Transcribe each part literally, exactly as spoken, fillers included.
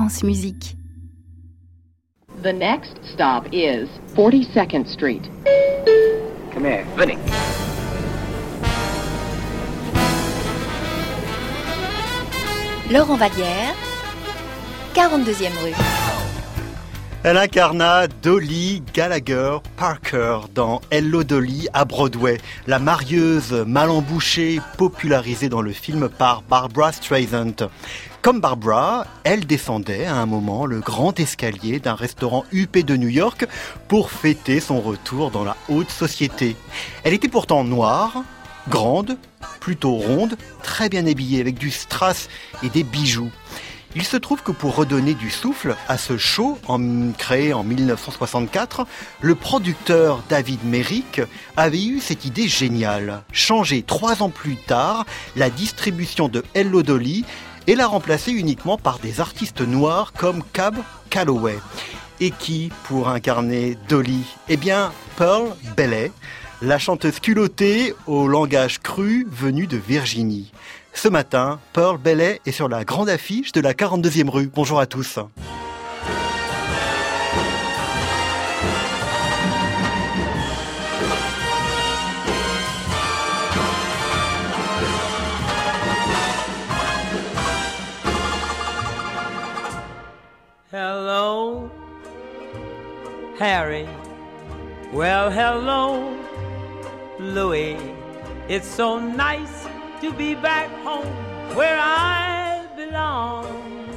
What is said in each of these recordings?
France Musique. The next stop is forty-second Street. Come here, Vinny. Laurent Vallière, quarante-deuxième rue. Elle incarna Dolly Gallagher Parker dans Hello Dolly à Broadway, la marieuse mal embouchée popularisée dans le film par Barbra Streisand. Comme Barbra, elle descendait à un moment le grand escalier d'un restaurant huppé de New York pour fêter son retour dans la haute société. Elle était pourtant noire, grande, plutôt ronde, très bien habillée avec du strass et des bijoux. Il se trouve que pour redonner du souffle à ce show, en, créé en dix-neuf cent soixante-quatre, le producteur David Merrick avait eu cette idée géniale, changer trois ans plus tard la distribution de Hello Dolly et la remplacer uniquement par des artistes noirs comme Cab Calloway. Et qui, pour incarner Dolly ? Eh bien, Pearl Bailey, la chanteuse culottée au langage cru venue de Virginie. Ce matin, Pearl Bailey est sur la grande affiche de la quarante-deuxième rue. Bonjour à tous. Hello, Harry. Well, hello, Louis. It's so nice to be back home where I belong.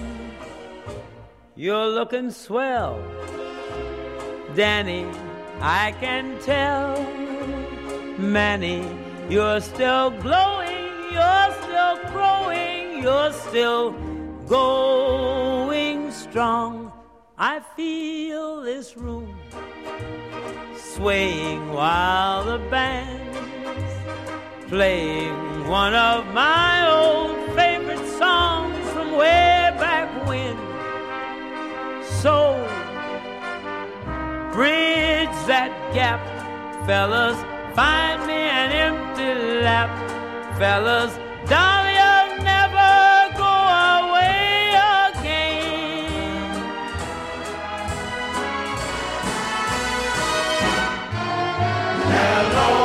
You're looking swell, Danny, I can tell. Manny, you're still glowing, you're still growing, you're still going strong. I feel this room swaying while the band's playing one of my old favorite songs from way back when. So, bridge that gap, fellas, find me an empty lap, fellas, darling, you'll never go away again. Hello.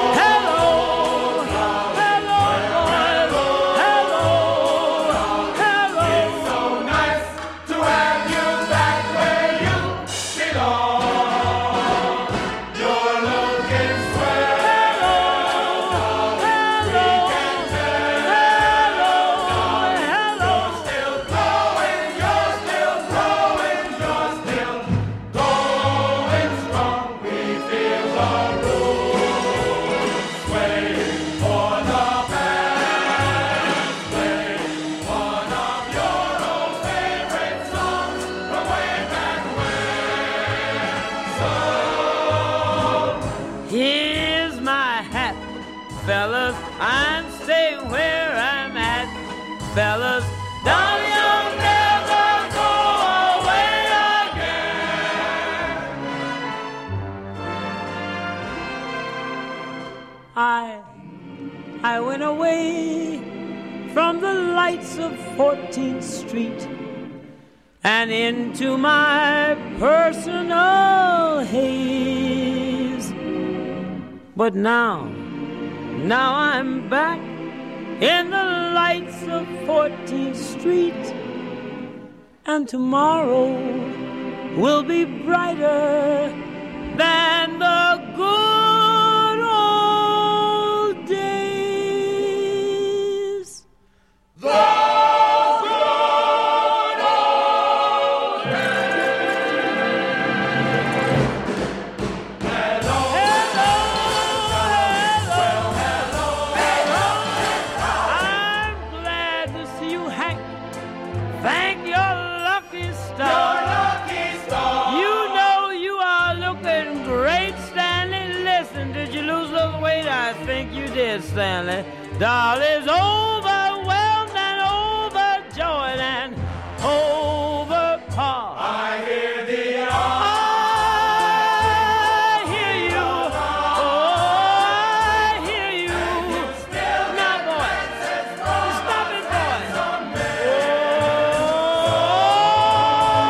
Fellas, I'm staying where I'm at. Fellas, darling, you'll never go away again. I, I went away from the lights of fourteenth Street and into my personal haze. But now, Now I'm back in the lights of fourteenth Street, and tomorrow will be brighter than the good old days. The Stanley, Dolly's overwhelmed and overjoyed and overpowered. I hear the I hear you. Oh, I hear you. Now, boy, stop it, boy. Oh,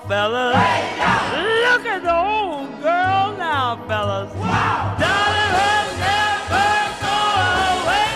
fellas. Look at the old girl now, fellas. Darling, her never go away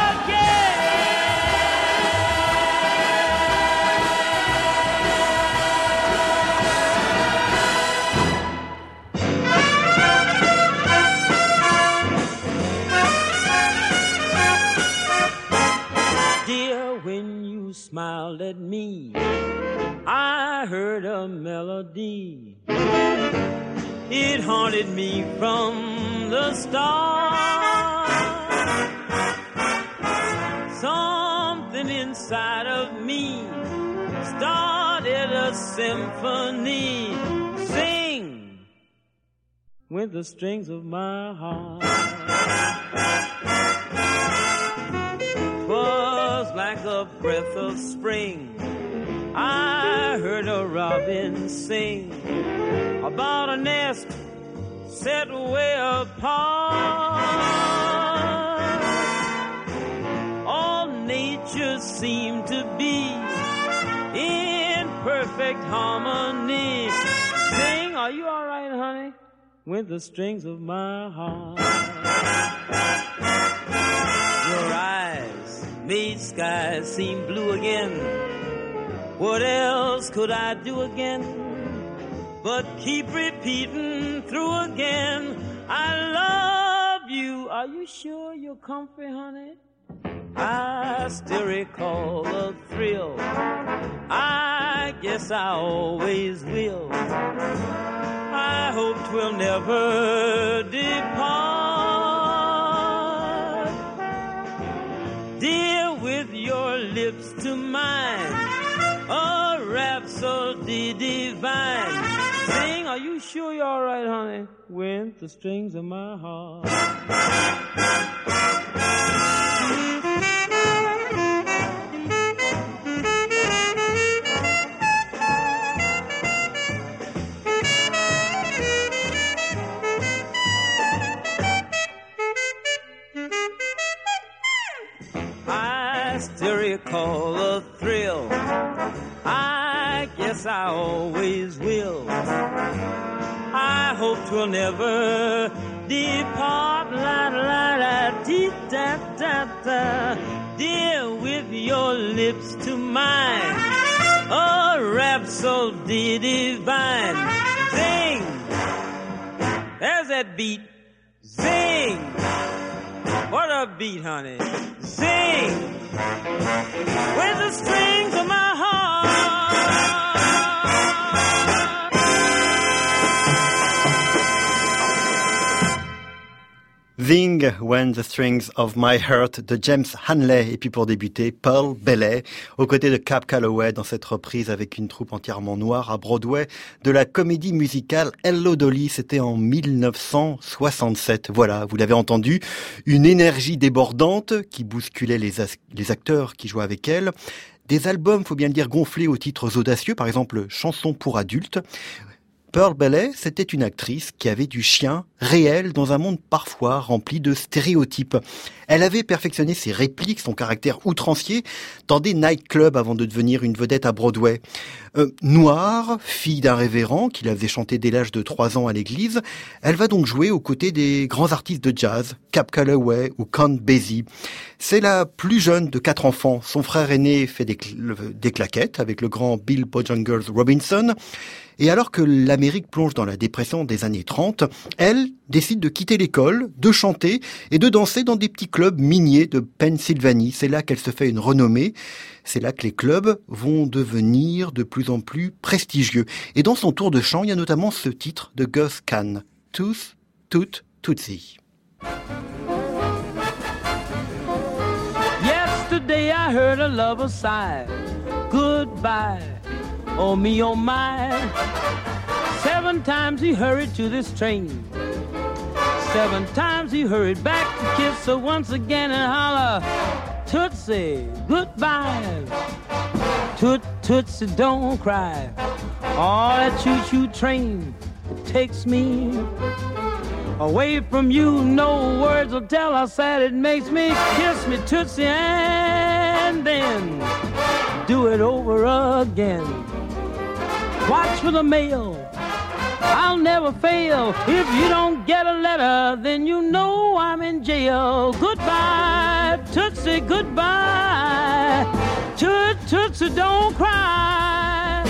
again. Dear, when you smiled at me, I heard a melody. It haunted me from the start. Something inside of me started a symphony. Sing with the strings of my heart. 'Twas like a breath of spring. I heard a robin sing about a nest set way apart. All nature seemed to be in perfect harmony. Sing, are you all right, honey? With the strings of my heart. Your eyes made skies seem blue again. What else could I do again but keep repeating through again? I love you. Are you sure you're comfy, honey? I still recall the thrill. I guess I always will. I hope 'twill never depart. Dear, with your lips to mine, a rhapsody divine. Sing, are you sure you're all right, honey? With the strings of my heart. I still recall the thrill. I guess I always will. I hope 'twill never depart. La la la, dee da da da. Dear, with your lips to mine, a rhapsody divine. Zing! There's that beat. Zing! What a beat, honey. Zing! With the strings of my heart. Zing When the Strings of My Heart de James Hanley. Et puis pour débuter, Pearl Bailey, aux côtés de Cab Calloway dans cette reprise avec une troupe entièrement noire à Broadway de la comédie musicale Hello Dolly. C'était en mille neuf cent soixante-sept. Voilà, vous l'avez entendu, une énergie débordante qui bousculait les, as- les acteurs qui jouaient avec elle. Des albums, faut bien le dire, gonflés aux titres audacieux, par exemple Chansons pour adultes. Pearl Bailey, c'était une actrice qui avait du chien réel dans un monde parfois rempli de stéréotypes. Elle avait perfectionné ses répliques, son caractère outrancier dans des nightclubs avant de devenir une vedette à Broadway. Euh, noire, fille d'un révérend qui la faisait chanter dès l'âge de trois ans à l'église, elle va donc jouer aux côtés des grands artistes de jazz, Cab Calloway ou Count Basie. C'est la plus jeune de quatre enfants. Son frère aîné fait des, cl- des claquettes avec le grand Bill Bojangles Robinson. Et alors que l'Amérique plonge dans la dépression des années trente, elle décide de quitter l'école, de chanter et de danser dans des petits clubs miniers de Pennsylvanie. C'est là qu'elle se fait une renommée. C'est là que les clubs vont devenir de plus en plus prestigieux. Et dans son tour de chant, il y a notamment ce titre de Gus Kahn, Tooth, Toot, Tootsie. Yesterday I heard a lover sigh. Goodbye. Oh me, oh my. Seven times he hurried to this train. Seven times he hurried back to kiss her once again and holler, Tootsie, goodbye. Toot, Tootsie, don't cry. Oh, that choo-choo train takes me away from you. No words will tell how sad it makes me. Kiss me, Tootsie, and then do it over again. watch for the mail. I'll never fail. If you don't get a letter, then you know I'm in jail. Goodbye, Tootsie, goodbye. Toot, Tootsie, don't cry.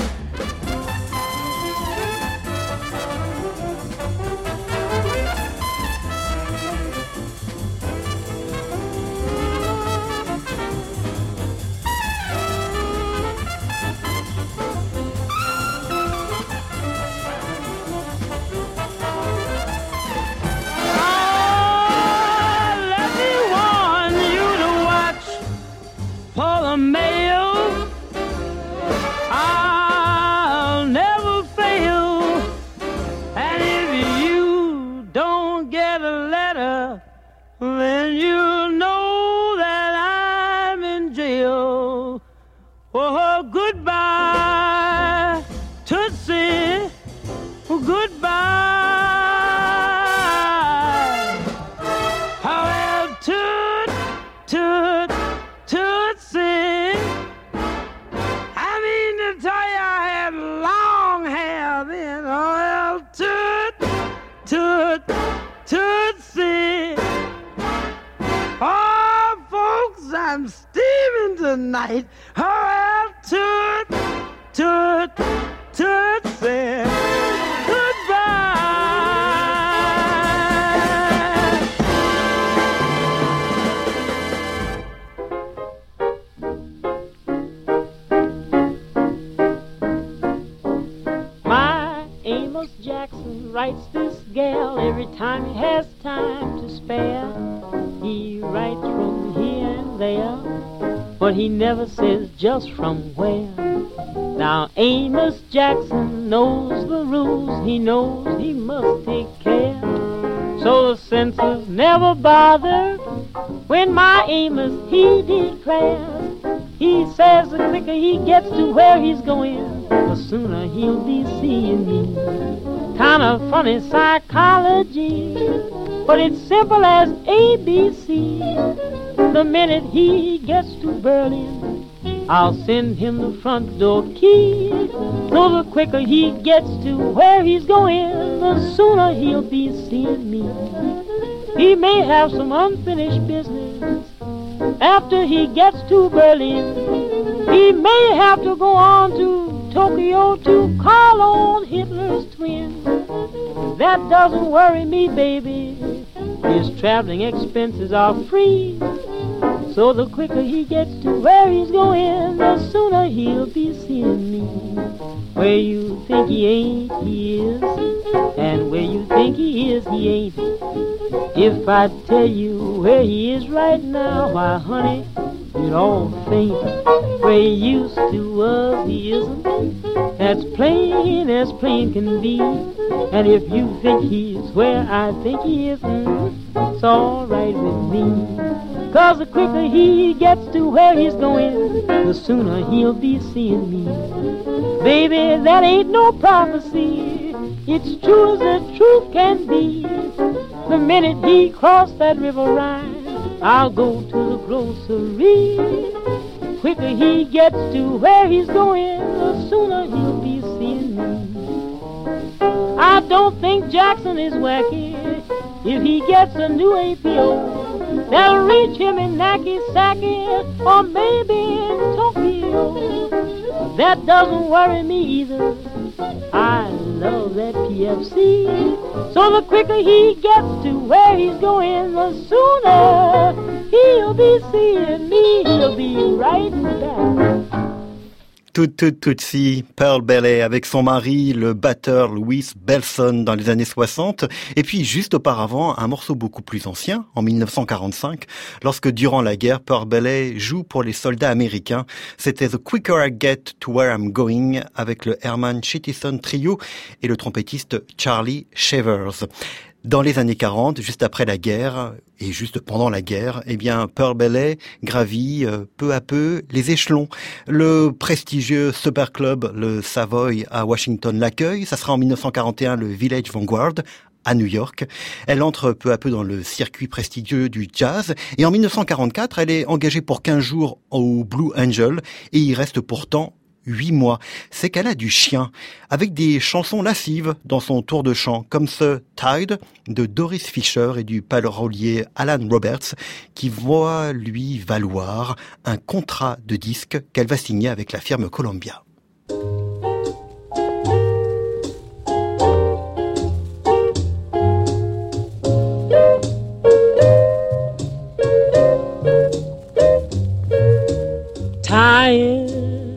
Mail, I'll never fail. And if you don't get a letter, then you know that I'm in jail. Oh, goodbye, Tootsie, goodbye. However, toot, toot, Tootsie. Toot, Tootsie. Oh, folks, I'm steaming tonight. Oh, toot, toot, Tootsie. Goodbye. My Amos Jackson writes this gal every time he has time to spare. He writes from here and there, but he never says just from where. Now Amos Jackson knows the rules, he knows he must take care. So the censors never bother when my Amos he declares. He says the quicker he gets to where he's going, the sooner he'll be seeing me. Kind of funny psychology, but it's simple as A B C. The minute he gets to Berlin, I'll send him the front door key. So the quicker he gets to where he's going, the sooner he'll be seeing me. He may have some unfinished business after he gets to Berlin. He may have to go on to Tokyo to call on Hitler's twin. That doesn't worry me, baby. His traveling expenses are free. So the quicker he gets to where he's going, the sooner he'll be seeing me. Where you think he ain't, he is. And where you think he is, he ain't. If I tell you where he is right now, why, honey, you'd all faint. Where he used to was, he isn't. That's plain as plain can be. And if you think he's where I think he is, mm, it's all right with me. Cause the quicker he gets to where he's going, the sooner he'll be seeing me. Baby, that ain't no prophecy. It's true as the truth can be. The minute he crossed that river Rhine, I'll go to the grocery. The quicker he gets to where he's going, the sooner he'll be seeing me. I don't think Jackson is wacky if he gets a new A P O. They'll reach him in Nagasaki or maybe in Tokyo. That doesn't worry me either. I love that P F C. So the quicker he gets to where he's going, the sooner he'll be seeing me. He'll be right back. Toot Toot Tootsie, Pearl Bailey avec son mari, le batteur Louis Bellson dans les années soixante. Et puis juste auparavant, un morceau beaucoup plus ancien, en mille neuf cent quarante-cinq, lorsque durant la guerre, Pearl Bailey joue pour les soldats américains. C'était The Quicker I Get to Where I'm Going avec le Herman Chittison Trio et le trompettiste Charlie Shavers. Dans les années quarante, juste après la guerre, et juste pendant la guerre, eh bien, Pearl Bailey gravit euh, peu à peu les échelons. Le prestigieux Super Club, le Savoy à Washington, l'accueille. Ça sera en mille neuf cent quarante et un le Village Vanguard à New York. Elle entre peu à peu dans le circuit prestigieux du jazz. Et en mille neuf cent quarante-quatre, elle est engagée pour quinze jours au Blue Angel et y reste pourtant huit mois, c'est qu'elle a du chien, avec des chansons lascives dans son tour de chant, comme ce Tide de Doris Fisher et du parolier Alan Roberts, qui voit lui valoir un contrat de disque qu'elle va signer avec la firme Columbia. Tired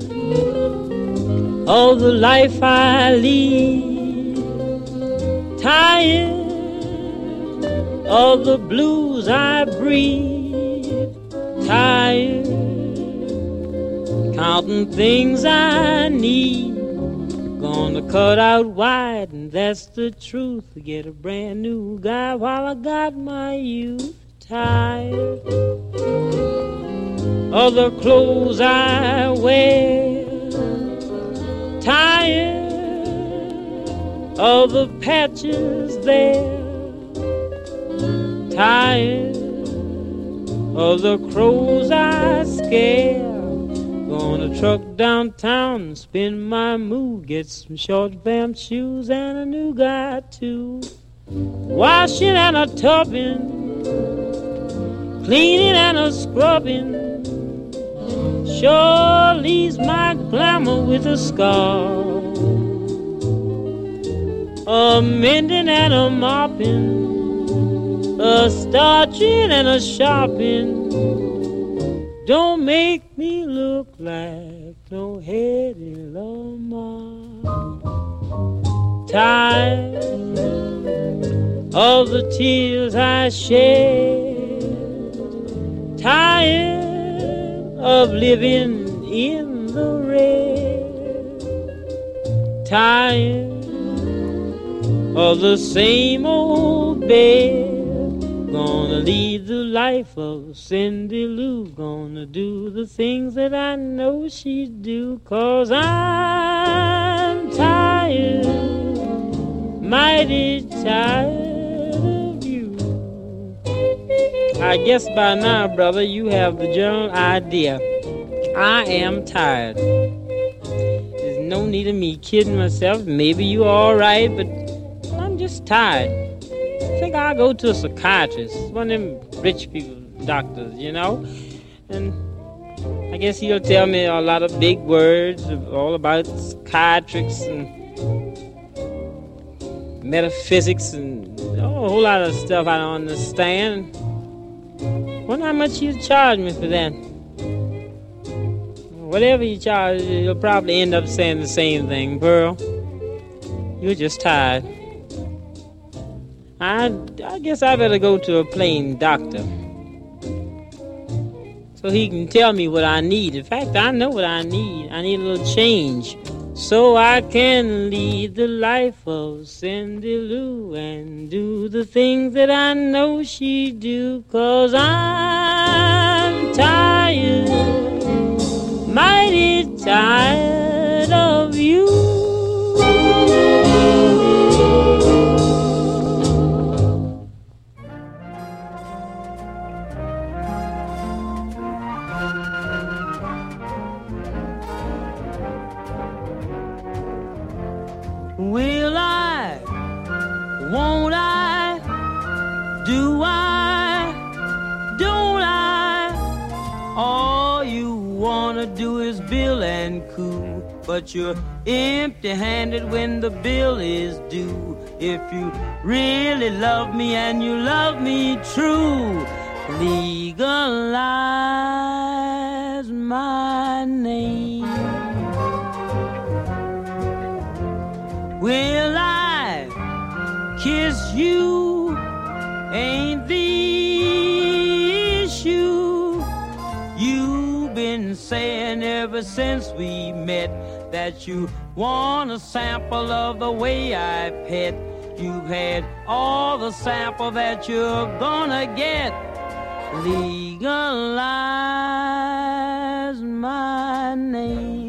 of the life I lead, tired of the blues I breathe, tired counting things I need, gonna cut out wide, and that's the truth. Get a brand new guy while I got my youth. Tired of the clothes I wear, tired of the patches there, tired of the crows I scare. Gonna truck downtown and spin my mood, get some short vamp shoes and a new guy too. Washing and a tubbing, cleaning and a scrubbing, sure leaves my glamour with a scar. A mending and a mopping, a starching and a shopping, don't make me look like no Hedy Lamarr. Tired of the tears I shed, tired of living in the red, tired of the same old bed. Gonna lead the life of Cindy Lou, gonna do the things that I know she'd do, 'cause I'm tired, mighty tired of you. I guess by now, brother, you have the general idea. I am tired. There's no need of me kidding myself. Maybe you're all right, but I'm just tired. I think I'll go to a psychiatrist, one of them rich people doctors, you know, and I guess he'll tell me a lot of big words all about psychiatrics and metaphysics and oh, a whole lot of stuff I don't understand. Wonder how much he'll charge me for that. Whatever you charge, you'll probably end up saying the same thing. Pearl, you're just tired. I, I guess I better go to a plain doctor so he can tell me what I need. In fact, I know what I need. I need a little change so I can lead the life of Cindy Lou and do the things that I know she do, 'cause I'm tired, mighty tired of you. Will I, won't I, do I, don't I? All you wanna do is bill and coo, but you're empty-handed when the bill is due. If you really love me and you love me true, legalize my name. Will I kiss you? Ain't the issue. You've been saying ever since we met that you want a sample of the way I pet. You've had all the sample that you're gonna get. Legalize my name.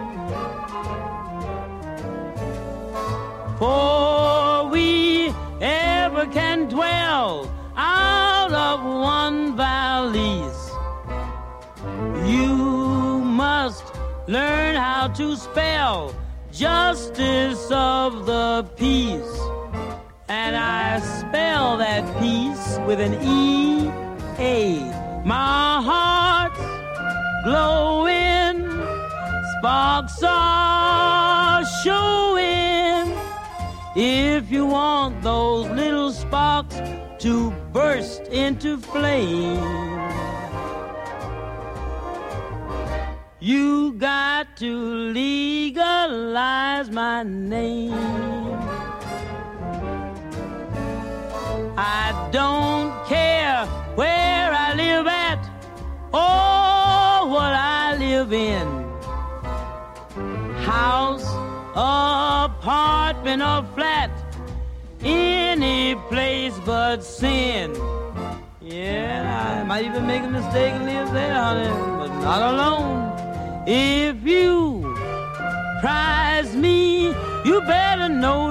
For we ever can dwell out of one valise, you must learn how to spell justice of the peace. And I spell that peace with an E A. My heart's glowing, sparks are showing. If you want those little sparks to burst into flame, you got to legalize my name. I don't care where I live at or what I live in, house, apartment or flat, any place but sin. Yeah, I might even make a mistake and live there, honey, but not alone. If you prize me, you better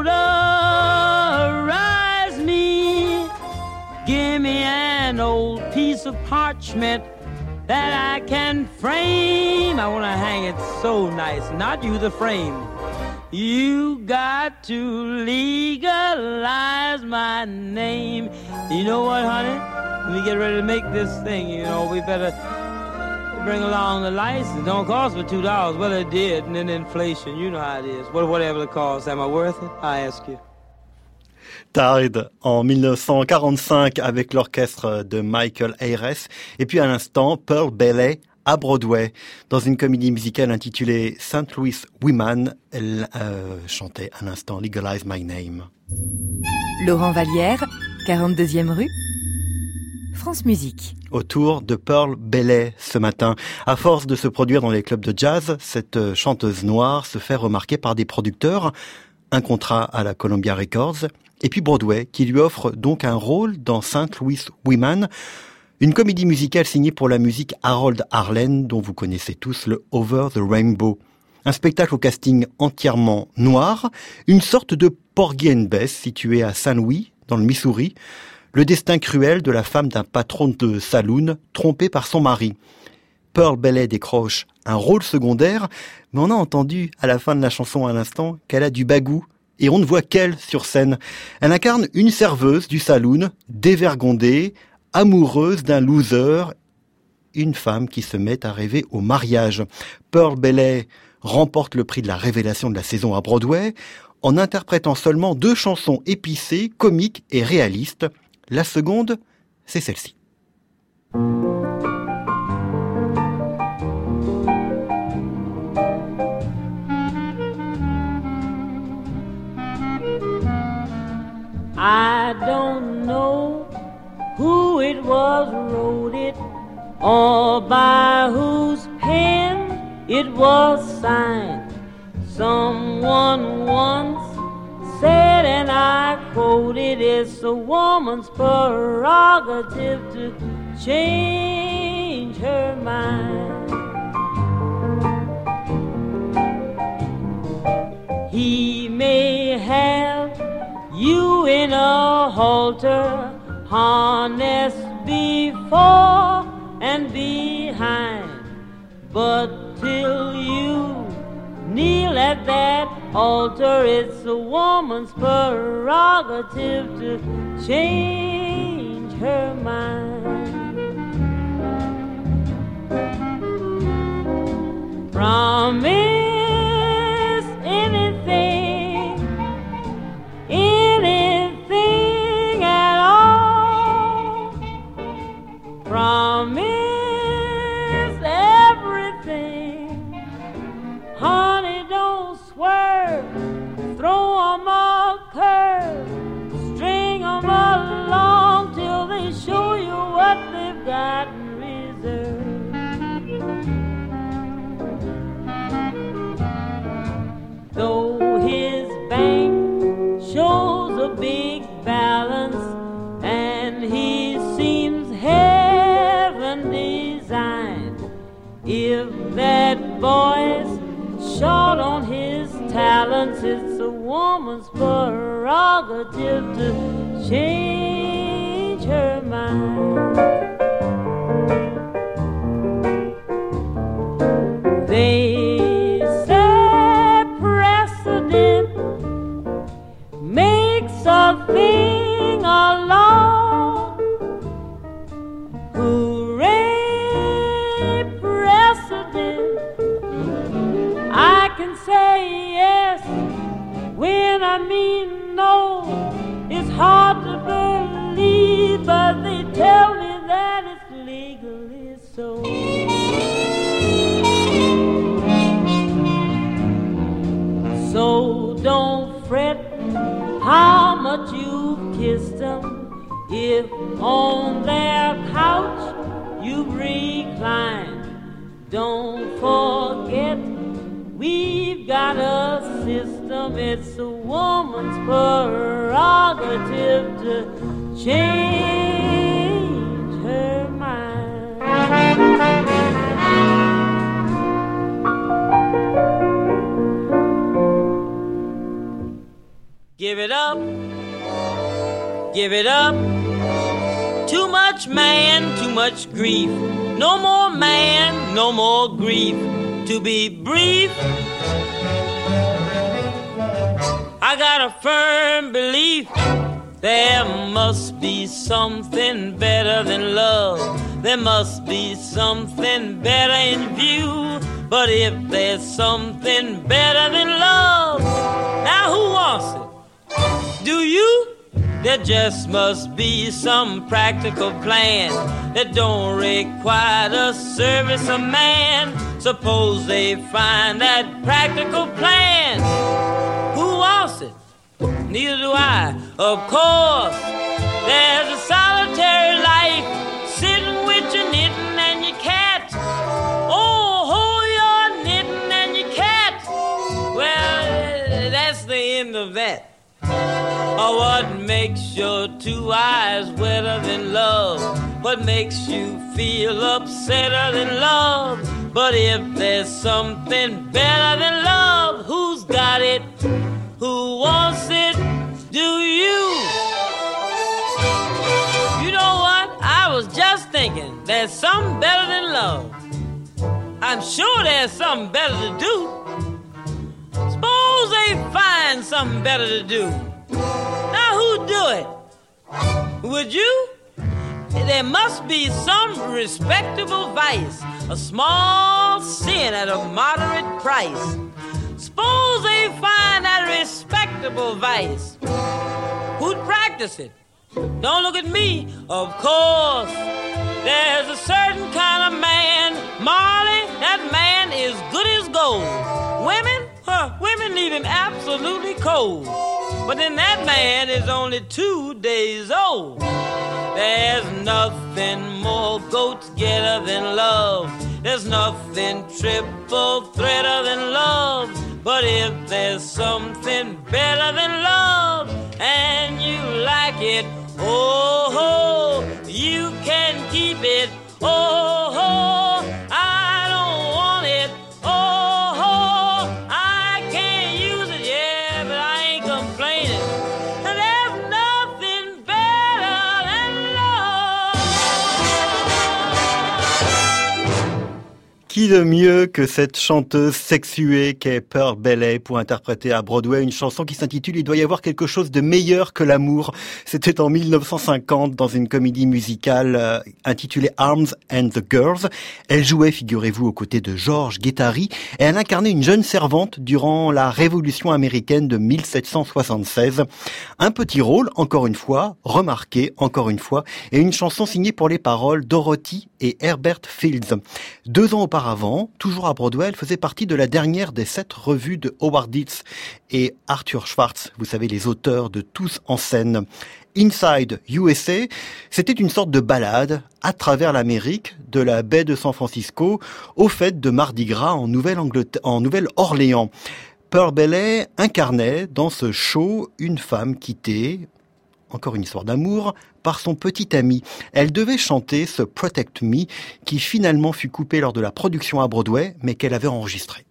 notarize me. Give me an old piece of parchment that I can frame. I want to hang it so nice, not you, the frame. You got to legalize my name. You know what, honey? When we get ready to make this thing, you know, we better bring along the license. Don't cost but two dollars. Well, it did, and then inflation. You know how it is. Whatever it costs, am I worth it? I ask you. Tide en dix-neuf cent quarante-cinq avec l'orchestre de Michael Ayres. Et puis à l'instant, Pearl Bailey à Broadway. Dans une comédie musicale intitulée Saint Louis Women, elle euh, chantait à l'instant Legalize My Name. Laurent Vallière, quarante-deuxième rue, France Musique. Autour de Pearl Bailey ce matin. À force de se produire dans les clubs de jazz, cette chanteuse noire se fait remarquer par des producteurs, un contrat à la Columbia Records, et puis Broadway, qui lui offre donc un rôle dans Saint Louis Women, une comédie musicale signée pour la musique Harold Arlen, dont vous connaissez tous le Over the Rainbow. Un spectacle au casting entièrement noir, une sorte de Porgy and Bess situé à Saint-Louis, dans le Missouri, le destin cruel de la femme d'un patron de saloon trompé par son mari. Pearl Bailey décroche un rôle secondaire, mais on a entendu à la fin de la chanson à l'instant qu'elle a du bagou, et on ne voit qu'elle sur scène. Elle incarne une serveuse du saloon, dévergondée, amoureuse d'un loser, une femme qui se met à rêver au mariage. Pearl Bailey remporte le prix de la révélation de la saison à Broadway en interprétant seulement deux chansons épicées, comiques et réalistes. La seconde, c'est celle-ci. I don't know who it was wrote it, or by whose pen it was signed. Someone once said, and I quote it, it's a woman's prerogative to change her mind. He may have you in a halter, harness before and behind, but till you kneel at that altar, it's a woman's prerogative to change her mind. Promise anything, anything at all. Promise everything, honey, don't swerve, throw 'em a curve, string 'em along till they show you what they've got in reserve. Though his bank shows a big balance and he seems heaven designed, if that boy's short on his talents, it's a woman's prerogative to change her mind. They So don't fret how much you've kissed them. If on their couch you've reclined, don't forget we've got a system. It's a woman's prerogative to change her mind. Give it up, give it up. Too much man, too much grief. No more man, no more grief. To be brief, I got a firm belief there must be something better than love. There must be something better in view. But if there's something better than love, now who wants it? Do you? There just must be some practical plan that don't require the service of man. Suppose they find that practical plan. Who wants it? Neither do I. Of course, there's a solitary life, sitting with your knitting and your cat. Oh, hold your knitting and your cat. Well, that's the end of that. Oh, what makes your two eyes wetter than love? What makes you feel upsetter than love? But if there's something better than love, who's got it? Who wants it? Do you? You know what? I was just thinking, there's something better than love. I'm sure there's something better to do. Suppose they find something better to do. Now who'd do it? Would you? There must be some respectable vice, a small sin at a moderate price. Suppose they find that respectable vice. Who'd practice it? Don't look at me. Of course, there's a certain kind of man, Marley, that man is good as gold. Women? Huh, women leave him absolutely cold. But then that man is only two days old. There's nothing more goat-getter than love. There's nothing triple threader than love. But if there's something better than love, and you like it, oh ho, you can keep it, oh ho, I don't want it, oh ho, I can't use it, yeah, but I ain't complaining. There's nothing better than love. Qui de mieux que cette chanteuse sexuée qu'est Pearl Bailey pour interpréter à Broadway une chanson qui s'intitule « Il doit y avoir quelque chose de meilleur que l'amour ». C'était en mille neuf cent cinquante dans une comédie musicale euh, intitulée Arms and the Girls. Elle jouait, figurez-vous, aux côtés de George Guettari et elle incarnait une jeune servante durant la Révolution américaine de mille sept cent soixante-seize. Un petit rôle, encore une fois, remarqué, encore une fois, et une chanson signée pour les paroles Dorothy et Herbert Fields. Deux ans auparavant, toujours à Broadway, elle faisait partie de la dernière des sept revues de Howard Dietz et Arthur Schwartz, vous savez, les auteurs de Tous en scène. Inside U S A, c'était une sorte de balade à travers l'Amérique, de la baie de San Francisco aux fêtes de Mardi Gras en Nouvelle-Angleterre, en Nouvelle-Orléans. Pearl Bailey incarnait dans ce show une femme quittée, encore une histoire d'amour, par son petit ami. Elle devait chanter ce Protect Me, qui finalement fut coupé lors de la production à Broadway, mais qu'elle avait enregistré.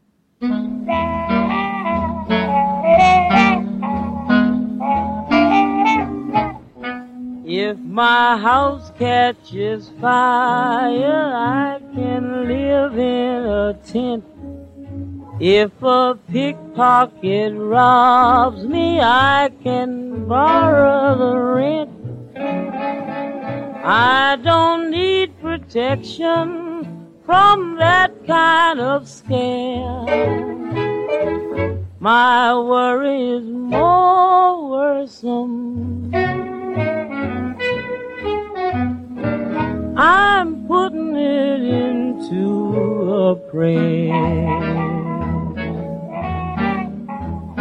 If my house catches fire, I can live in a tent. If a pickpocket robs me, I can borrow the rent. I don't need protection from that kind of scare. My worry is more worrisome. I'm putting it into a prayer.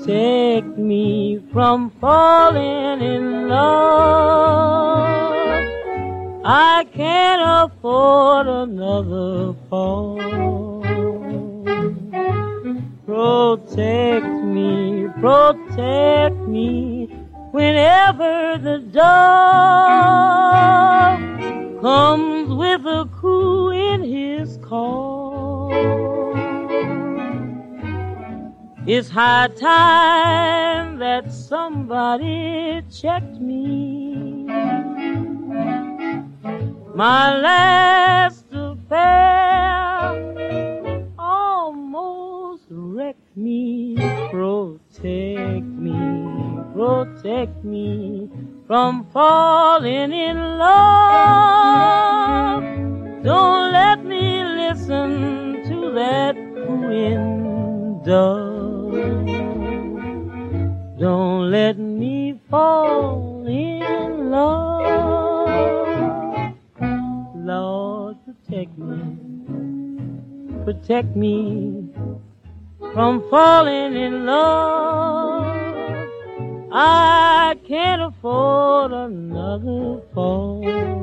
protect me from falling in love. I can't afford another fall. Protect me, protect me, whenever the dove comes with a coo in his call. It's high time that somebody checked me. My last affair almost wrecked me. Protect me, protect me from falling in love. Don't let me listen to that cooing dove. Don't let me fall in love. Lord, protect me, protect me from falling in love. I can't afford another fall.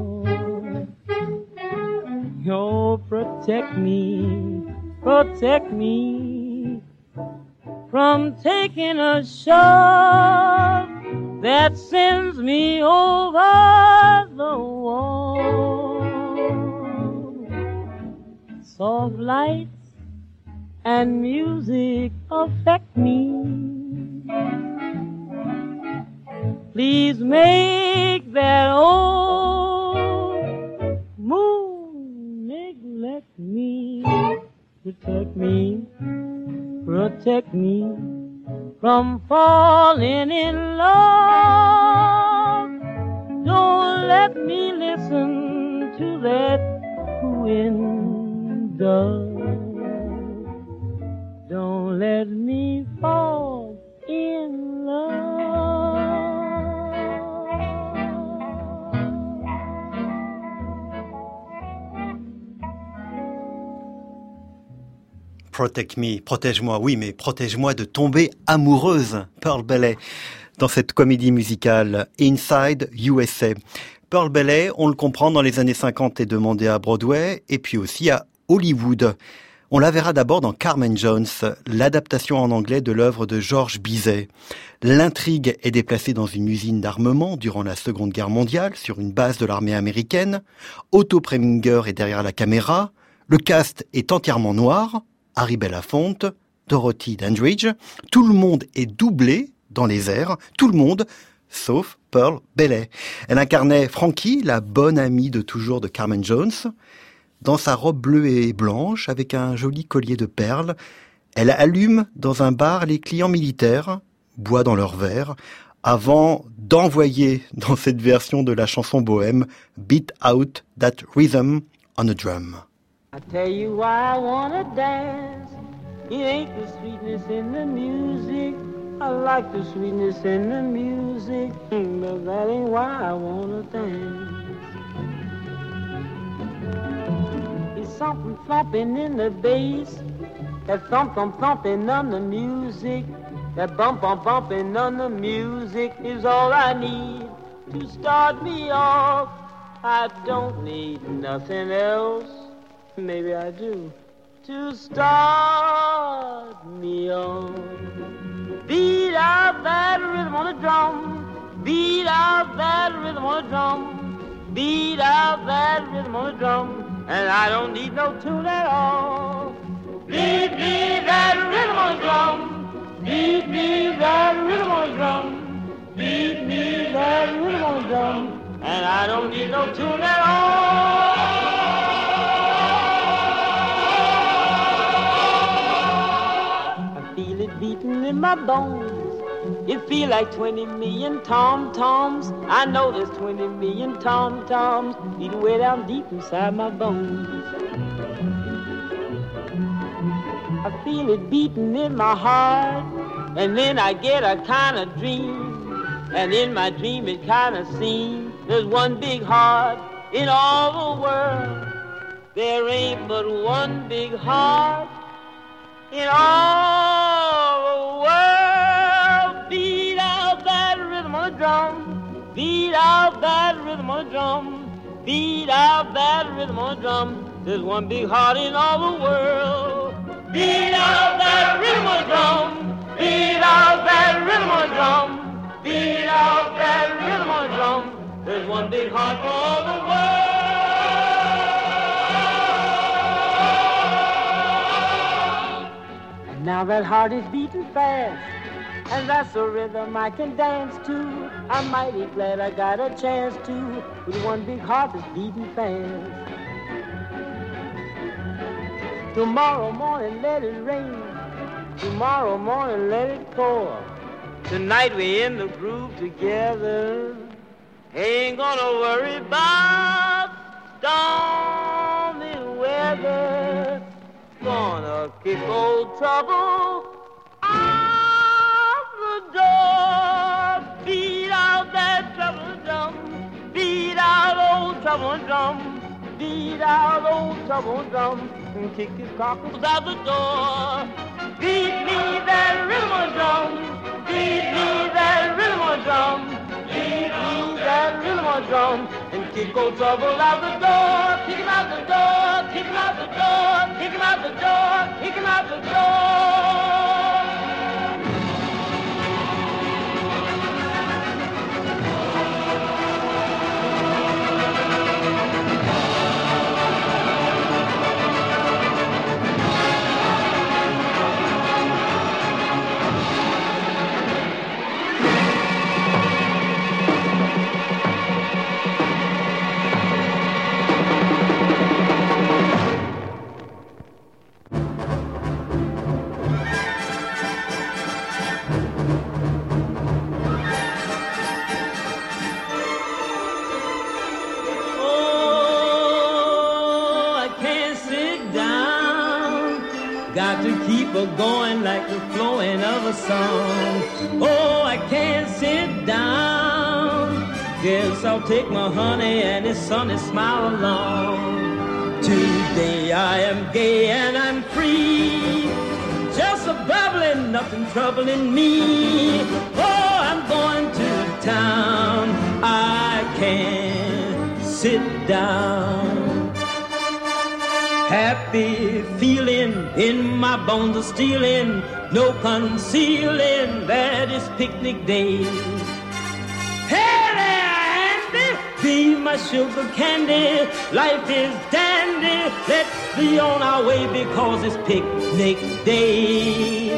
Oh, protect me, protect me from taking a shove that sends me over the wall. Soft lights and music affect me. Please make that old moon neglect me. Protect me, protect me from falling in love. Don't let me listen to that cooing dove. Don't let me fall in love. Protect me, protège-moi, oui, mais protège-moi de tomber amoureuse, Pearl Bailey, dans cette comédie musicale Inside U S A. Pearl Bailey, on le comprend, dans les années cinquante est demandé à Broadway et puis aussi à Hollywood. On la verra d'abord dans Carmen Jones, l'adaptation en anglais de l'œuvre de Georges Bizet. L'intrigue est déplacée dans une usine d'armement durant la Seconde Guerre mondiale, sur une base de l'armée américaine. Otto Preminger est derrière la caméra. Le cast est entièrement noir. Harry Belafonte, Dorothy Dandridge. Tout le monde est doublé dans les airs. Tout le monde, sauf Pearl Bailey. Elle incarnait Frankie, la bonne amie de toujours de Carmen Jones. Dans sa robe bleue et blanche, avec un joli collier de perles, elle allume dans un bar les clients militaires, boit dans leur verre, avant d'envoyer dans cette version de la chanson bohème « Beat out that rhythm on a drum ». I tell you why I wanna dance. It ain't the sweetness in the music. I like the sweetness in the music, but that ain't why I wanna dance. It's something thumping in the bass, that thump thump thumping on the music, that bump bump bumping on the music is all I need to start me off. I don't need nothing else. Maybe I do, to start me on. Beat out that rhythm on the drum. Beat out that rhythm on the drum. Beat out that rhythm on the drum. And I don't need no tune at all. Beat me that rhythm on the drum. Beat me that rhythm on the drum. Beat me that rhythm on the drum. And I don't need no tune at all. Beating in my bones. It feel like twenty million tom-toms. I know there's twenty million tom-toms beating way down deep inside my bones. I feel it beating in my heart, and then I get a kind of dream, and in my dream it kind of seems there's one big heart in all the world. There ain't but one big heart in all the world. rhythm on the drum. Beat out that rhythm on the drum. There's one big heart in all the world. Beat out that rhythm on the drum. Beat out that rhythm on the drum. Beat out that rhythm on the drum. There's one big heart for all the world. And now that heart is beating fast, and that's a rhythm I can dance to. I'm mighty glad I got a chance to, with one big heart that's beating fast. Tomorrow morning let it rain, tomorrow morning let it pour. Tonight we in the groove together, ain't gonna worry about stormy weather. Gonna kick old trouble out the door. Beat out that trouble drum, beat out old trouble drum, beat out old trouble drum, and kick his cockles out the door. Beat me that rhythm drum, beat me that rhythm drum, beat me that rhythm drum, and kick old trouble out the door. Kick him out the door, kick him out the door, kick him out the door, kick him out the door. Going like the flowing of a song. Oh, I can't sit down. Guess I'll take my honey and his sunny smile along. Today I am gay and I'm free, just a bubbling, nothing troubling me. Oh, I'm going to town. I can't sit down. Happy feeling in my bones are stealing, no concealing that it's picnic day. Hey there, Andy, be my sugar candy. Life is dandy, let's be on our way because it's picnic day.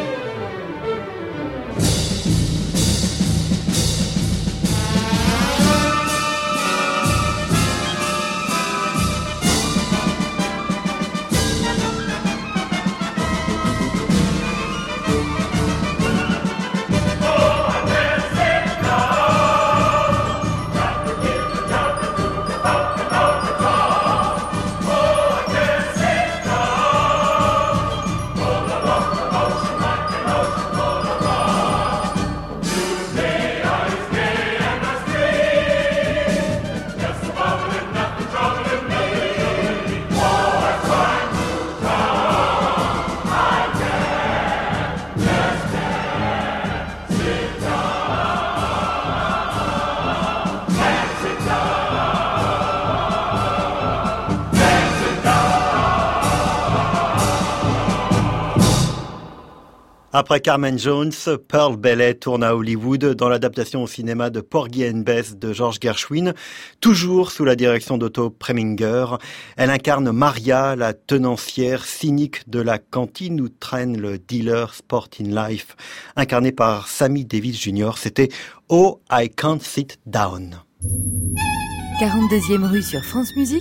Après Carmen Jones, Pearl Bailey tourne à Hollywood dans l'adaptation au cinéma de Porgy and Bess de George Gershwin, toujours sous la direction d'Otto Preminger. Elle incarne Maria, la tenancière cynique de la cantine où traîne le dealer Sport in Life, incarné par Sammy Davis junior C'était Oh, I Can't Sit Down. quarante-deuxième rue sur France Musique,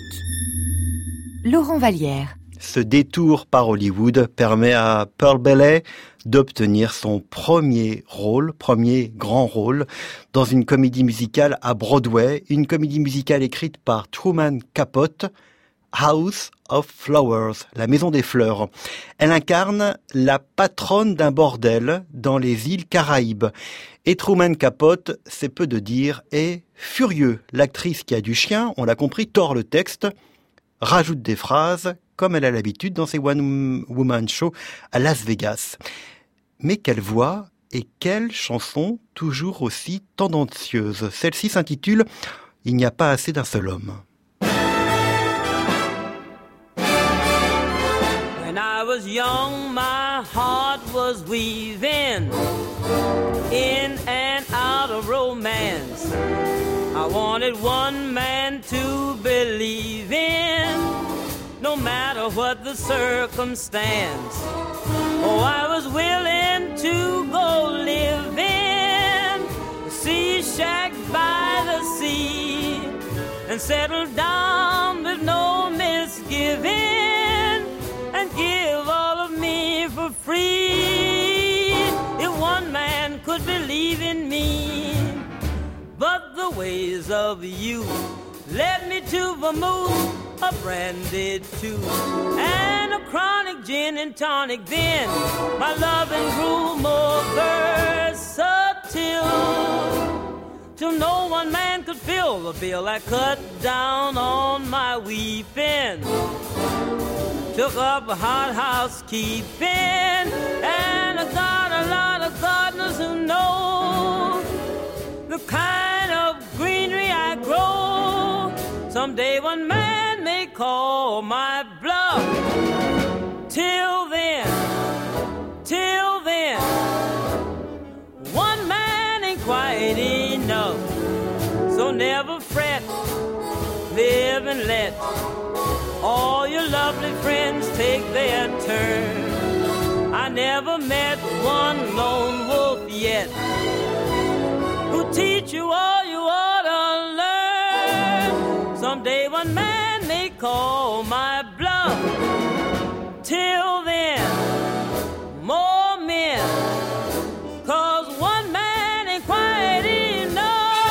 Laurent Vallière. Ce détour par Hollywood permet à Pearl Bailey d'obtenir son premier rôle, premier grand rôle, dans une comédie musicale à Broadway, une comédie musicale écrite par Truman Capote, House of Flowers, la maison des fleurs. Elle incarne la patronne d'un bordel dans les îles Caraïbes. Et Truman Capote, c'est peu de dire, est furieux. L'actrice qui a du chien, on l'a compris, tord le texte, rajoute des phrases, comme elle a l'habitude dans ses one-woman shows à Las Vegas. Mais quelle voix et quelle chanson toujours aussi tendancieuse. Celle-ci s'intitule Il n'y a pas assez d'un seul homme. When I was young, my heart was weaving in and out of romance. I wanted one man to believe in, no matter what the circumstance. Oh, I was willing to go live in a sea shack by the sea and settle down with no misgiving and give all of me for free if one man could believe in me. But the ways of youth led me to vermouth, a brandy too, and a chronic gin and tonic. Then my loving grew more versatile, till no one man could fill the bill. I cut down on my weeping, took up hot housekeeping, and I got a lot of gardeners who know the kind of greenery I grow. Someday one man may call my bluff. Till then, till then, one man ain't quite enough. So never fret, live and let all your lovely friends take their turn. I never met one lone wolf yet who'll teach you all you ought to learn. Someday one man may call my bluff. Till then, more men, 'cause one man ain't quite enough.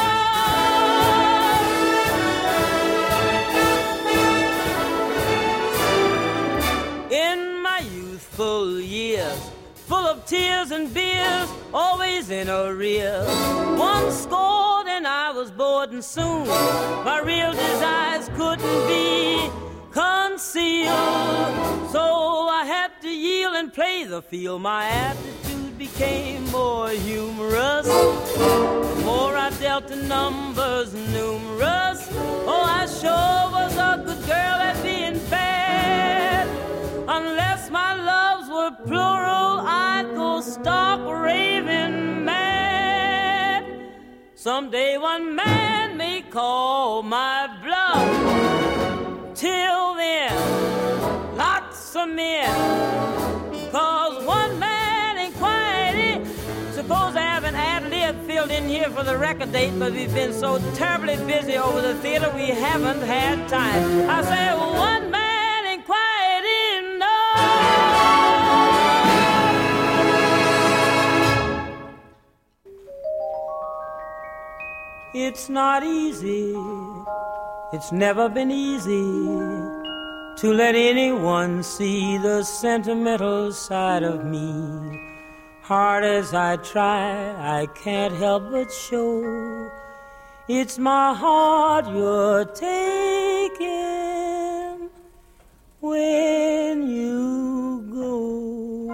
In my youthful years, full of tears and beers, always in arrears, one scored and I was bored, and soon my real desires couldn't be concealed. So I had to yield and play the field. My attitude became more humorous, the more I dealt in numbers numerous. Oh, I sure was a good girl at being bad. Unless my loves were plural, I'd go stark raving mad. Someday one man may call my bluff. Till then, lots of men, 'cause one man ain't quite it. Suppose I have an ad-lib filled in here for the record date, but we've been so terribly busy over the theater we haven't had time. I say one man ain't quite enough. It's not easy, it's never been easy to let anyone see the sentimental side of me. Hard as I try, I can't help but show it's my heart you're taking when you go.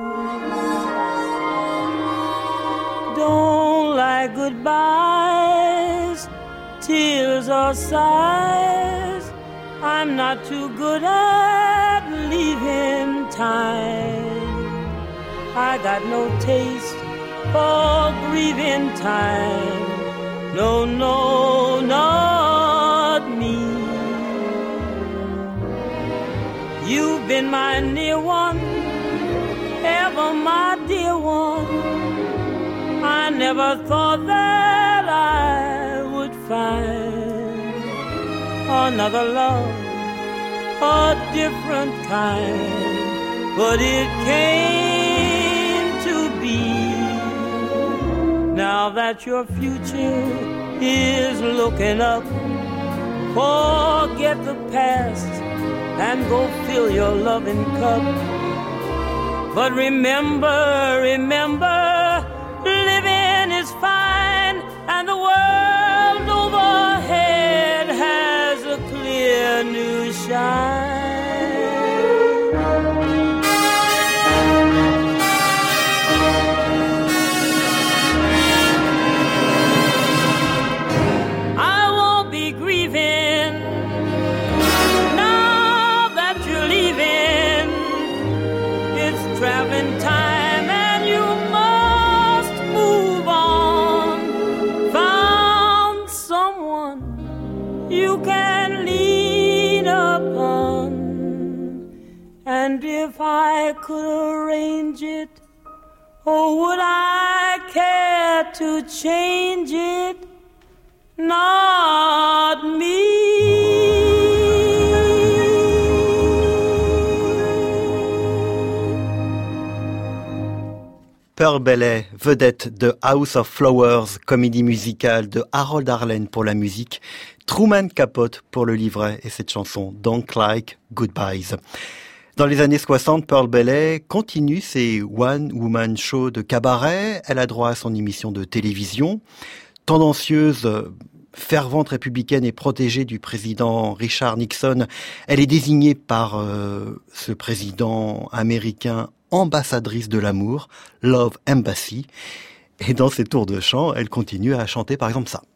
Don't like goodbyes, tears or sighs. I'm not too good at leaving time. I got no taste for grieving time. No, no, not me. You've been my near one, ever my dear one. I never thought that I would find another love, a different kind, but it came to be. Now that your future is looking up, forget the past and go fill your loving cup. But remember, remember, living is fine, and the world overhead has a clear new shine. I won't be grieving traveling time and you must move on. Found someone you can lean upon. And if I could arrange it, oh, would I care to change it? Not me. Pearl Bailey, vedette de House of Flowers, comédie musicale de Harold Arlen pour la musique, Truman Capote pour le livret et cette chanson Don't Like Goodbyes. Dans les années soixante, Pearl Bailey continue ses one-woman shows de cabaret. Elle a droit à son émission de télévision. Tendancieuse, fervente républicaine et protégée du président Richard Nixon, elle est désignée par euh, ce président américain ambassadrice de l'amour, Love Embassy. Et dans ses tours de chant, elle continue à chanter par exemple ça.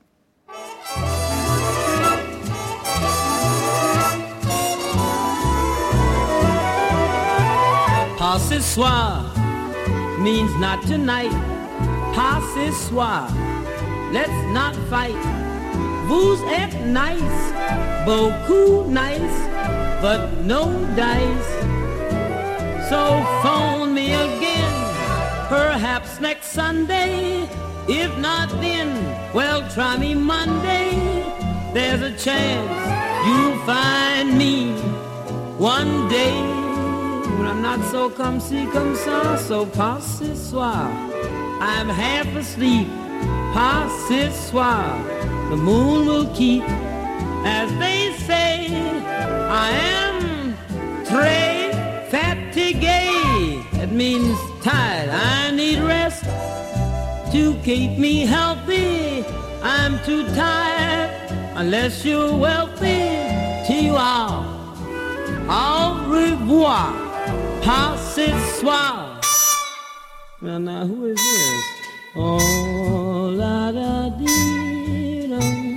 Pas ce soir means not tonight. Pas ce soir, let's not fight. Vous êtes nice, beaucoup nice, but no dice. So phone me again, perhaps next Sunday. If not then, well, try me Monday. There's a chance you'll find me one day when I'm not so come see, come saw. So pas ce soir, I'm half asleep. Pas ce soir, the moon will keep. As they say, I am très fatigué. It means tired. I need rest to keep me healthy. I'm too tired unless you're wealthy. Till you are. Au revoir. Pas ce soir. Well, now who is this? Oh, la da dee dum,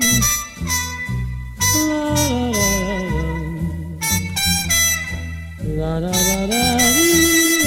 la da da da, la da da da dee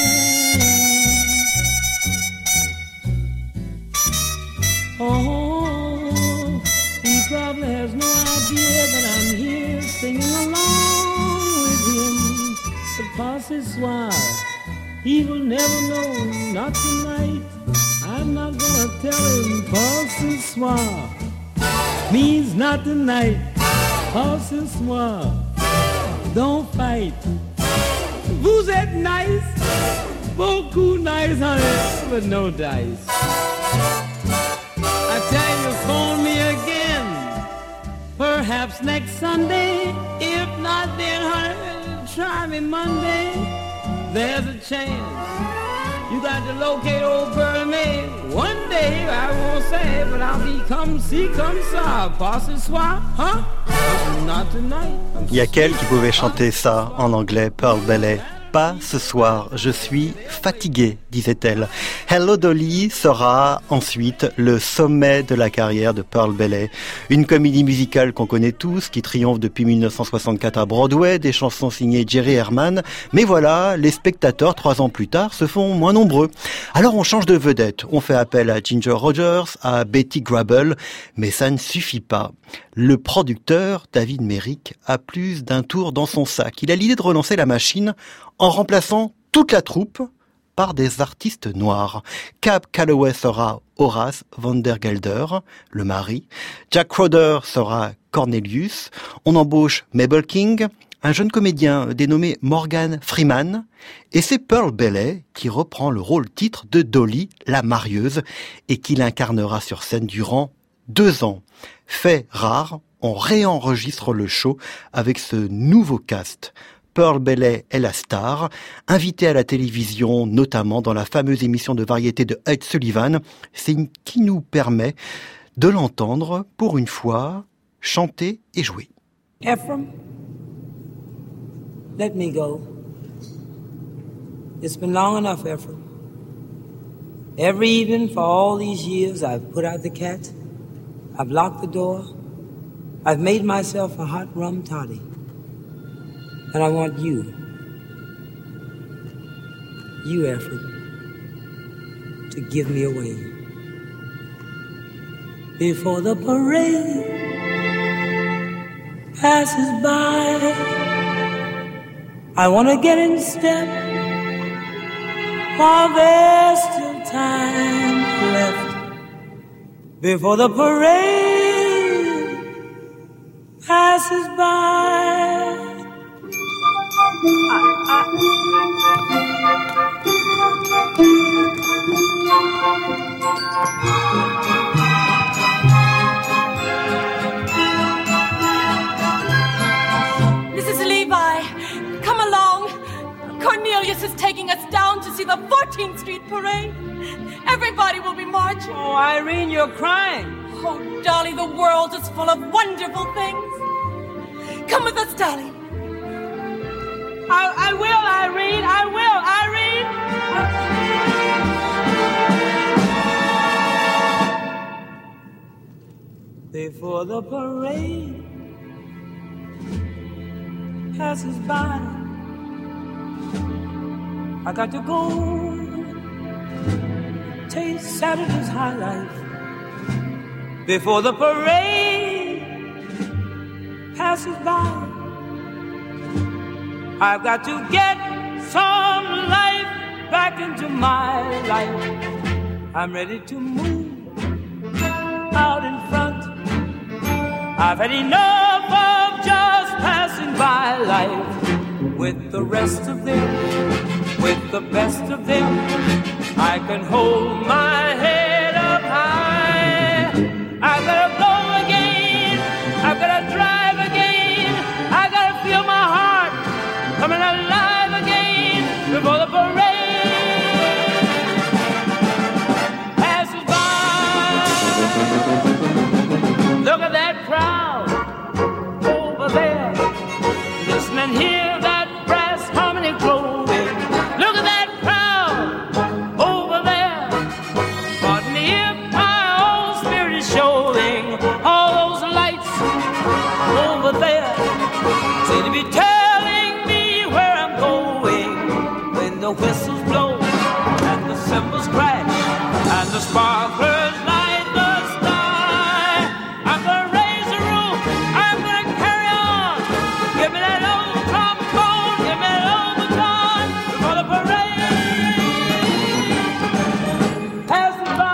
da. Oh, he probably has no idea that I'm here singing along with him. But pas ce soir, he will never know, not tonight. I'm not gonna tell him pas ce soir means not tonight. Pas ce soir, don't fight. Vous êtes nice, beaucoup nice, honey, but no dice. I tell you, phone me again, perhaps next Sunday. If not, then honey, try me Monday. There's a chance. You got to locate old Pearl May. One day, I won't say, but I'll be come see, come ça. Pas ce soir, huh? Not tonight. Il y a qu'elle qui pouvait chanter ça en anglais, Pearl Bailey. Pas ce soir, je suis fatiguée, disait-elle. Hello Dolly sera ensuite le sommet de la carrière de Pearl Bailey. Une comédie musicale qu'on connaît tous, qui triomphe depuis dix-neuf cent soixante-quatre à Broadway, des chansons signées Jerry Herman. Mais voilà, les spectateurs, trois ans plus tard, se font moins nombreux. Alors on change de vedette. On fait appel à Ginger Rogers, à Betty Grable, mais ça ne suffit pas. Le producteur, David Merrick, a plus d'un tour dans son sac. Il a l'idée de relancer la machine en remplaçant toute la troupe par des artistes noirs. Cab Calloway sera Horace Vandergelder, le mari. Jack Crowder sera Cornelius. On embauche Mabel King, un jeune comédien dénommé Morgan Freeman. Et c'est Pearl Bailey qui reprend le rôle titre de Dolly, la marieuse, et qui l'incarnera sur scène durant deux ans. Fait rare, on réenregistre le show avec ce nouveau cast. Pearl Bailey est la star, invitée à la télévision, notamment dans la fameuse émission de variété de Ed Sullivan. C'est une qui nous permet de l'entendre, pour une fois, chanter et jouer. Ephraim, let me go. It's been long enough, Ephraim. Every evening for all these years, I've put out the cat, I've locked the door, I've made myself a hot rum toddy. And I want you. you effort to give me away. Before the parade passes by, I want to get in step while there's still time left. Before the parade passes by, I, I, Missus Levi, come along. Cornelius is taking us down to see the fourteenth Street Parade. Everybody will be marching. Oh, Irene, you're crying. Oh, Dolly, the world is full of wonderful things. Come with us, Dolly. I, I will, Irene. I will, Irene. Before the parade passes by, I got to go taste Saturday's high life. Before the parade passes by, I've got to get some life back into my life. I'm ready to move out in front. I've had enough of just passing by life. With the rest of them, with the best of them, I can hold my head up high. I've got to go again, I've got to drive again, I've got to feel my heart coming alive again before the parade passes by. Look at that crowd over there. Listen and hear that brass harmony growing. Look at that crowd over there. Pardon me if my own spirit is showing. All those lights over there seem to be telling me where I'm going. When the whistles blow and the cymbals crash and the sparklers light the sky, I'm gonna raise the roof, I'm gonna carry on. Give me that old trombone, give me that old baton for the parade passes by.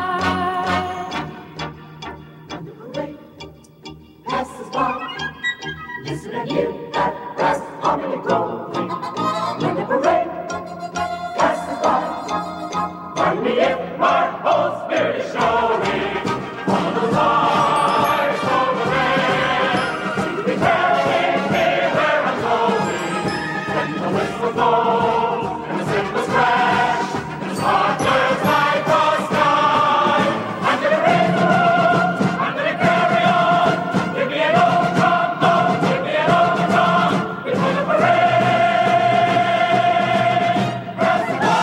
Passes by. Listen and hear that brass harmony growing. When the parade passes by, pardon me if my whole spirit is showing. All of those eyes over there seem to be telling me where I'm going. When the whistle blows and the cymbals crash and the sparklers light the sky, I'm gonna raise the roof, I'm gonna carry on. Give me an old trombone, give me an old baton before the parade passes by.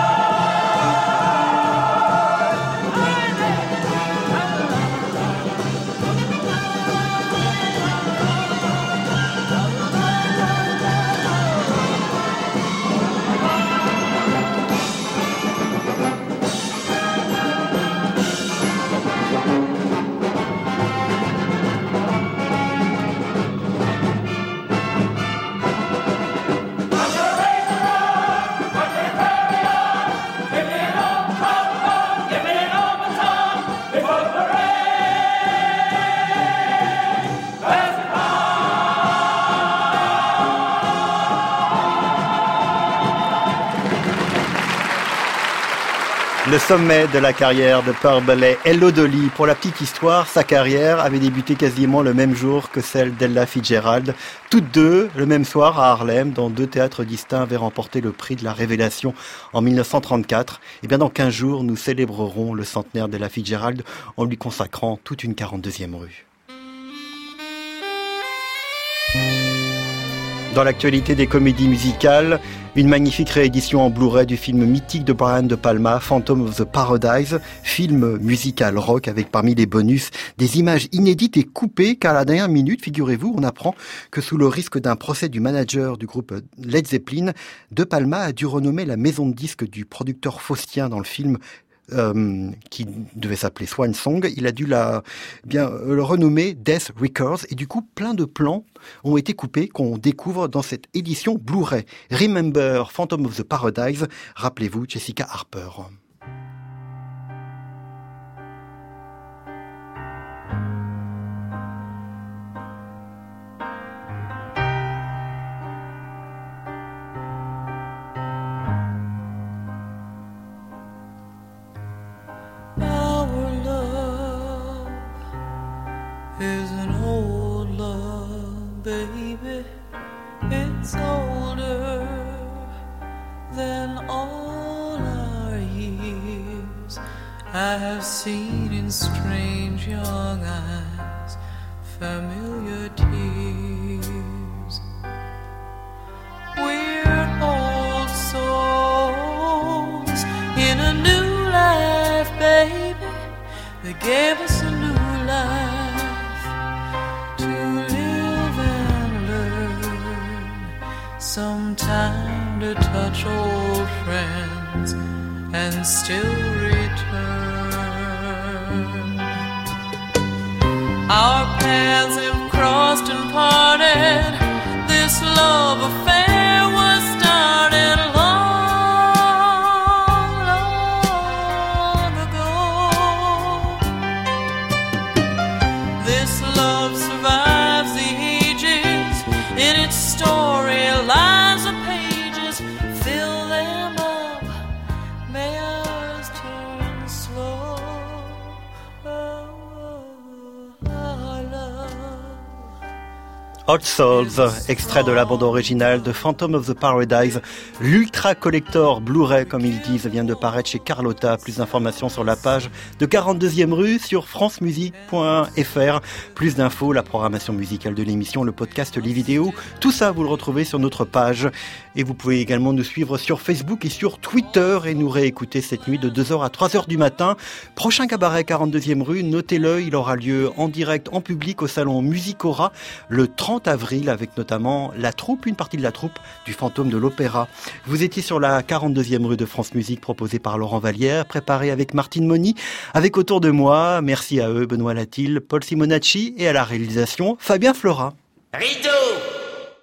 Le sommet de la carrière de Purple est Hello Dolly. Pour la petite histoire, sa carrière avait débuté quasiment le même jour que celle d'Ella Fitzgerald. Toutes deux, le même soir à Harlem, dans deux théâtres distincts, avaient remporté le prix de la Révélation en mille neuf cent trente-quatre. Et bien dans quinze jours, nous célébrerons le centenaire d'Ella Fitzgerald en lui consacrant toute une quarante-deuxième rue. Dans l'actualité des comédies musicales, Une magnifique réédition en Blu-ray du film mythique de Brian De Palma, Phantom of the Paradise, film musical rock avec parmi les bonus des images inédites et coupées, car à la dernière minute, figurez-vous, on apprend que sous le risque d'un procès du manager du groupe Led Zeppelin, De Palma a dû renommer la maison de disques du producteur faustien dans le film Euh, qui devait s'appeler Swan Song. Il a dû la, bien, le renommer Death Records, et du coup plein de plans ont été coupés qu'on découvre dans cette édition Blu-ray. Remember Phantom of the Paradise, rappelez-vous Jessica Harper. Is an old love, baby. It's older than all our years. I have seen in strange young eyes familiar tears. We're old souls in a new life, baby. They gave us a new life. Some time to touch old friends and still return. Our paths have crossed and parted. This love affair was started long, long ago. This love survives the ages in its story. Lives of pages, fill them up. May ours turn slow. Oh, our love. Hot Souls, extrait de la bande originale de Phantom of the Paradise, l'ultra collector Blu-ray comme ils disent, vient de paraître chez Carlotta. Plus d'informations sur la page de quarante-deuxième rue sur francemusique point f r. Plus d'infos, la programmation musicale de l'émission, le podcast, les vidéos, tout ça vous le retrouvez sur notre page. Et vous pouvez également nous suivre sur Facebook et sur Twitter et nous réécouter cette nuit de deux heures à trois heures du matin. Prochain cabaret quarante-deuxième rue, notez-le, il aura lieu en direct, en public au salon Musicora le trente avril avec notamment la troupe, une partie de la troupe du Fantôme de l'Opéra. Vous étiez sur la quarante-deuxième rue de France Musique proposée par Laurent Vallière, préparée avec Martine Moni, avec autour de moi, merci à eux, Benoît Latil, Paul Simonacci et à la réalisation, Fabien Flora. Rideau!